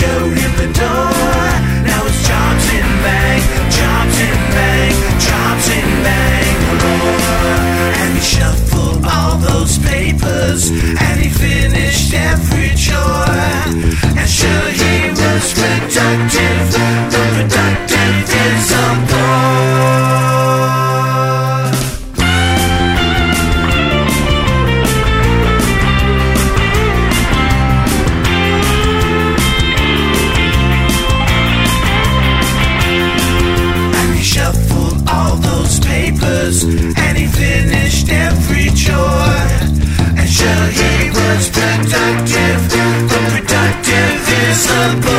showed him the door. Now it's jobs in bang, jobs in bang, jobs in Bangalore. And he shuffled all those papers, and he finished every chore. And sure, he was productive, but productive is a bore. And he finished every chore. And sure, he was productive, but productive is a bore.